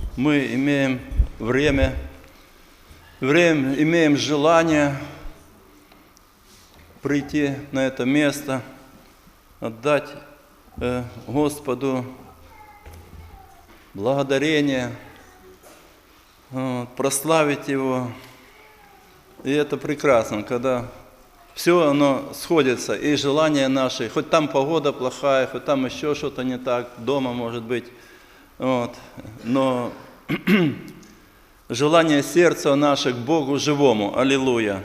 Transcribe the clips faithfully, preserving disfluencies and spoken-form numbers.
мы имеем время, время, имеем желание прийти на это место, отдать э, Господу благодарение, э, прославить Его. И это прекрасно, когда все оно сходится, и желания наши, хоть там погода плохая, хоть там еще что-то не так, дома может быть, вот, но желание сердца наше к Богу живому. Аллилуйя.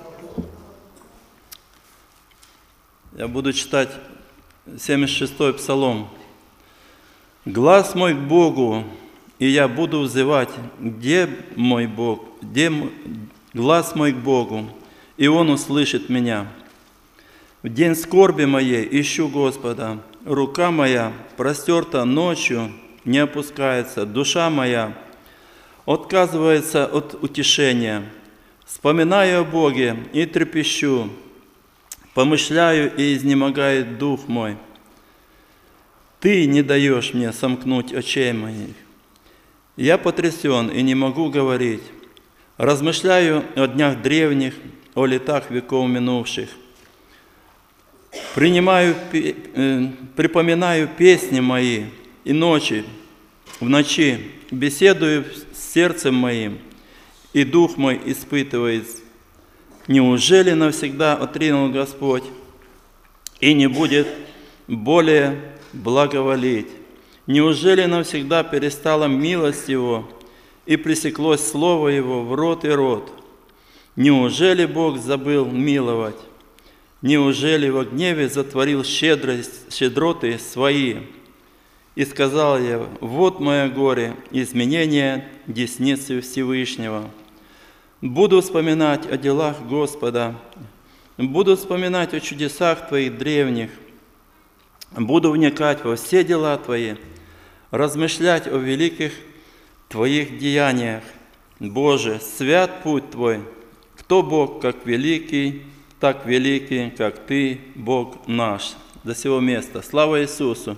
Я буду читать семьдесят шестой Псалом. «Глаз мой к Богу, и я буду взывать, где мой Бог, где глаз мой к Богу, и Он услышит меня. В день скорби моей ищу Господа, рука моя простерта ночью, не опускается, душа моя отказывается от утешения. Вспоминаю о Боге и трепещу, помышляю и изнемогает дух мой. Ты не даешь мне сомкнуть очей моих. Я потрясен и не могу говорить. Размышляю о днях древних, о летах веков минувших. Принимаю, припоминаю песни мои и ночи, в ночи беседую с сердцем моим, и дух мой испытывает. Неужели навсегда отринул Господь и не будет более благоволить? Неужели навсегда перестала милость Его и пресеклось слово Его в рот и рот? Неужели Бог забыл миловать? Неужели во гневе затворил щедрость, щедроты свои? И сказал я: вот мое горе, изменение десницы Всевышнего. Буду вспоминать о делах Господа, буду вспоминать о чудесах Твоих древних, буду вникать во все дела Твои, размышлять о великих Твоих деяниях. Боже, свят путь Твой, кто Бог, как великий, так великий, как Ты, Бог наш». До сего места. Слава Иисусу!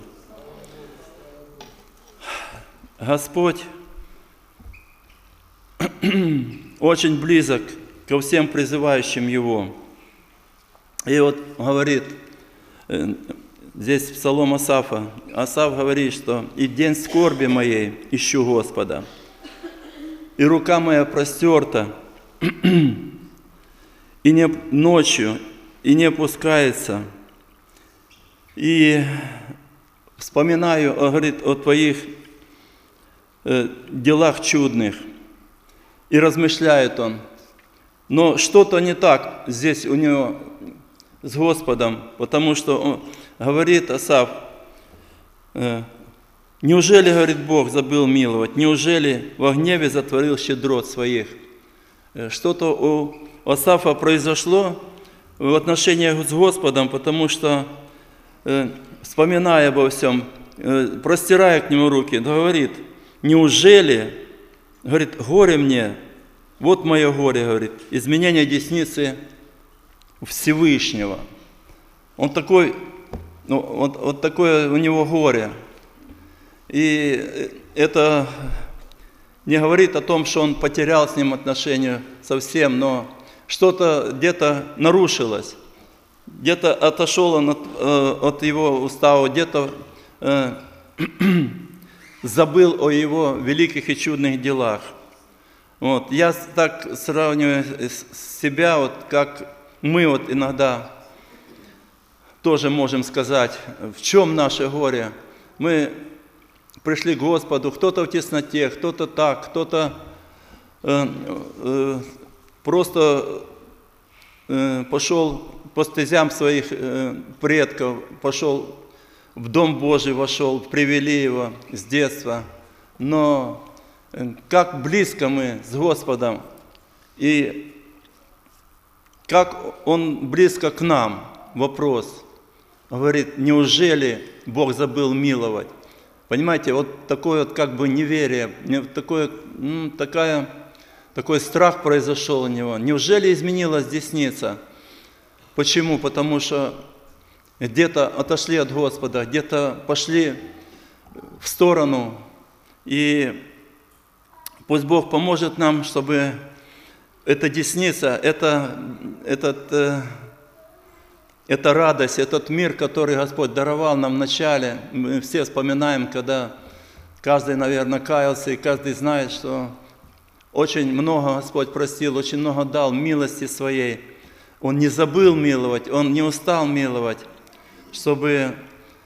Господь очень близок ко всем призывающим Его. И вот говорит, здесь Псалом Асафа, Асаф говорит, что «И день скорби моей ищу Господа, и рука моя простерта, и не ночью, и не опускается, и вспоминаю, говорит, о Твоих э, делах чудных». И размышляет он. Но что-то не так здесь у него с Господом, потому что он говорит, Асаф, э, неужели, говорит, Бог забыл миловать, неужели во гневе затворил щедрот своих? Что-то у Асафа произошло в отношениях с Господом, потому что, э, вспоминая обо всем, э, простирая к Нему руки, говорит, неужели, говорит, горе мне, вот мое горе, говорит, изменение десницы Всевышнего. Он такой, ну, вот, вот такое у него горе. И это не говорит о том, что он потерял с ним отношения совсем, но что-то где-то нарушилось, где-то отошел он от, э, от его устава, где-то э, забыл о его великих и чудных делах. Вот. Я так сравниваю себя, вот, как мы вот иногда тоже можем сказать, в чем наше горе. Мы пришли к Господу, кто-то в тесноте, кто-то так, кто-то э, э, просто э, пошел по стезям своих э, предков, пошел в Дом Божий, вошел, привели его с детства. Но как близко мы с Господом, и как Он близко к нам, вопрос. Говорит, неужели Бог забыл миловать? Понимаете, вот такое вот как бы неверие, такое, ну, такая, такой страх произошел у него. Неужели изменилась десница? Почему? Потому что где-то отошли от Господа, где-то пошли в сторону, и Пусть Бог поможет нам, чтобы эта десница, это, этот, э, эта радость, этот мир, который Господь даровал нам в начале, мы все вспоминаем, когда каждый, наверное, каялся, и каждый знает, что очень много Господь простил, очень много дал милости Своей. Он не забыл миловать, Он не устал миловать, чтобы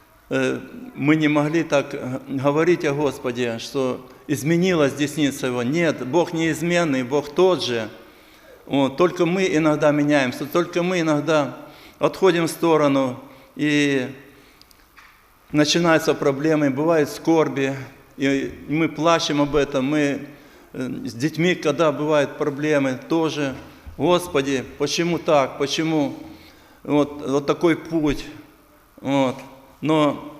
мы не могли так говорить о Господе, что изменилась десница Его. Нет, Бог неизменный, Бог тот же. Вот, только мы иногда меняемся, только мы иногда отходим в сторону, и начинаются проблемы, бывают скорби, и мы плачем об этом. Мы с детьми, когда бывают проблемы, тоже: Господи, почему так, почему вот, вот такой путь? Вот. Но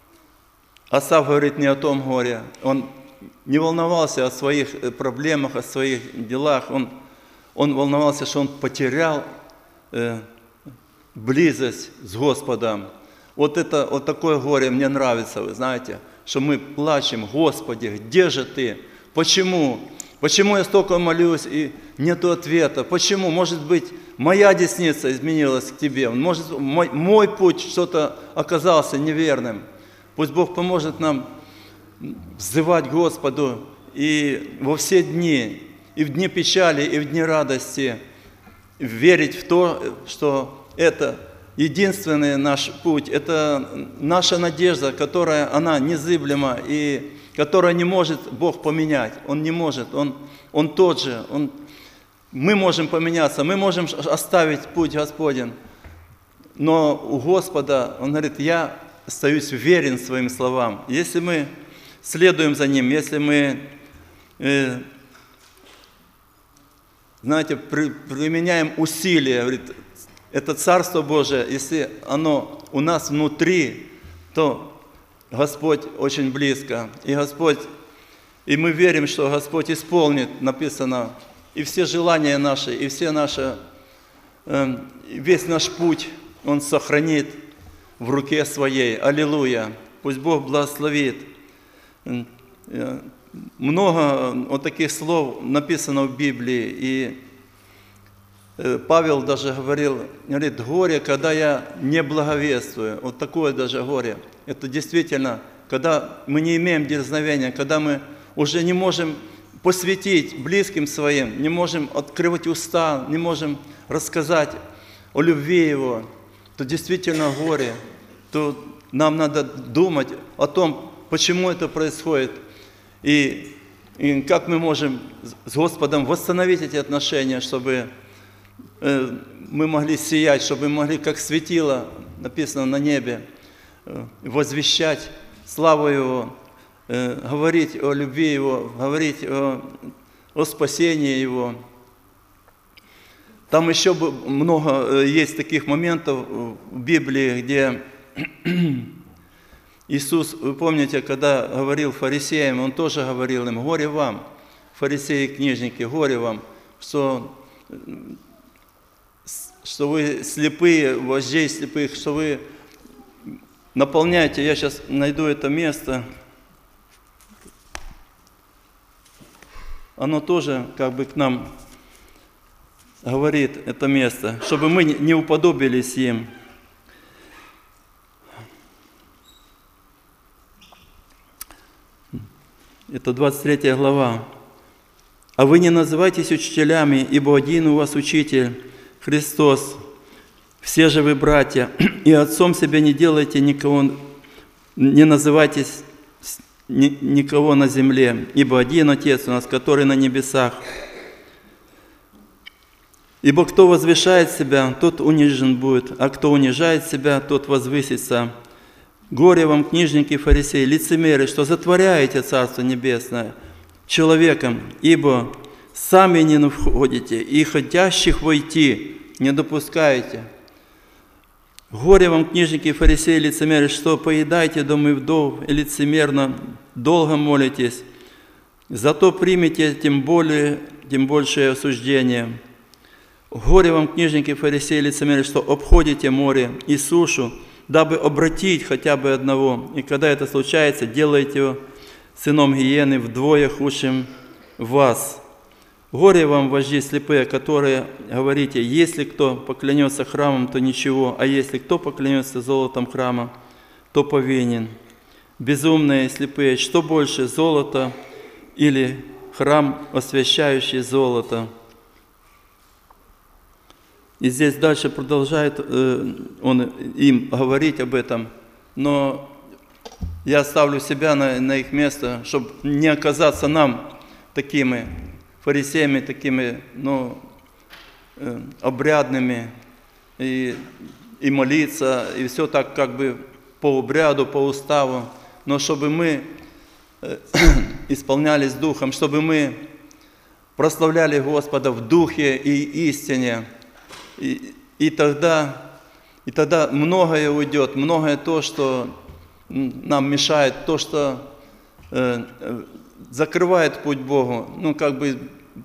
Асав говорит не о том горе. Он не волновался о своих проблемах, о своих делах. Он, он волновался, что он потерял э, близость с Господом. Вот, это, вот такое горе мне нравится, вы знаете, что мы плачем: Господи, где же Ты? Почему? Почему я столько молюсь и нету ответа? Почему? Может быть, моя десница изменилась к Тебе. Может, мой, мой путь что-то оказался неверным. Пусть Бог поможет нам взывать к Господу и во все дни, и в дни печали, и в дни радости, верить в то, что это единственный наш путь, это наша надежда, которая, она незыблема, и которая не может Бог поменять. Он не может, Он, он тот же. Он, мы можем поменяться, мы можем оставить путь Господень, но у Господа, Он говорит: я остаюсь верен своим словам. Если мы следуем за Ним, если мы, э, знаете, при, применяем усилия, говорит, это Царство Божие, если оно у нас внутри, то Господь очень близко. И Господь, и мы верим, что Господь исполнит, написано, и все желания наши, и все наши, э, весь наш путь Он сохранит в руке Своей. Аллилуйя! Пусть Бог благословит. Много вот таких слов написано в Библии, и Павел даже говорил, говорит: горе, когда я не благовествую. Вот такое даже горе. Это действительно, когда мы не имеем дерзновения, когда мы уже не можем посвятить близким своим, не можем открывать уста, не можем рассказать о любви Его, то действительно горе, то нам надо думать о том, почему это происходит, и, и как мы можем с Господом восстановить эти отношения, чтобы э, мы могли сиять, чтобы мы могли, как светило, написано на небе, э, возвещать славу Его, э, говорить о любви Его, говорить о, о спасении Его. Там еще много есть таких моментов в Библии, где Иисус, вы помните, когда говорил фарисеям, Он тоже говорил им: горе вам, фарисеи и книжники, горе вам, что, что вы слепые, вождей слепых, что вы наполняете. Я сейчас найду это место. Оно тоже как бы к нам говорит, это место, чтобы мы не уподобились им. Это двадцать третья глава. «А вы не называйтесь учителями, ибо один у вас учитель, Христос. Все же вы братья, и отцом себя не делайте никого, не называйтесь никого на земле, ибо один Отец у нас, который на небесах. Ибо кто возвышает себя, тот унижен будет, а кто унижает себя, тот возвысится. Горе вам, книжники и фарисеи, лицемеры, что затворяете Царство Небесное человеком, ибо сами не входите, и хотящих войти не допускаете. Горе вам, книжники и фарисеи, лицемеры, что поедаете домы вдов и лицемерно долго молитесь, зато примите тем более, тем большее осуждение. Горе вам, книжники, фарисеи, лицемеры, что обходите море и сушу, дабы обратить хотя бы одного. И когда это случается, делайте его сыном гиены вдвое худшим вас. Горе вам, вожди слепые, которые говорите, если кто поклянется храмом, то ничего, а если кто поклянется золотом храма, то повинен. Безумные и слепые, что больше, золото или храм, освящающий золото? И здесь дальше продолжает э, он им говорить об этом, но я ставлю себя на, на их место, чтобы не оказаться нам такими фарисеями, такими, ну, э, обрядными, и, и молиться, и все так как бы по обряду, по уставу, но чтобы мы э, исполнялись Духом, чтобы мы прославляли Господа в Духе и истине, и, и, тогда, и тогда многое уйдет, многое то, что нам мешает, то, что э, закрывает путь Богу. Ну, как бы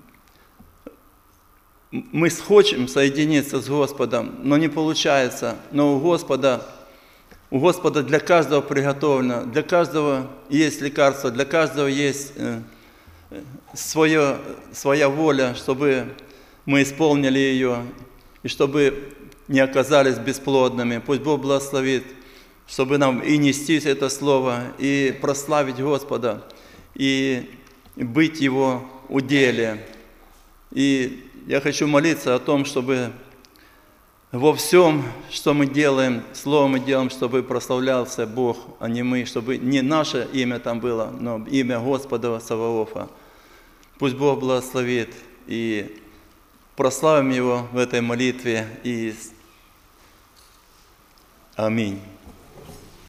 мы хотим соединиться с Господом, но не получается. Но у Господа, у Господа для каждого приготовлено, для каждого есть лекарство, для каждого есть э, свое, своя воля, чтобы мы исполнили ее, и чтобы не оказались бесплодными. Пусть Бог благословит, чтобы нам и нести это слово, и прославить Господа, и быть Его уделе. И я хочу молиться о том, чтобы во всем, что мы делаем, слово мы делаем, чтобы прославлялся Бог, а не мы, чтобы не наше имя там было, но имя Господа Саваофа. Пусть Бог благословит, и прославим Его в этой молитве. И аминь.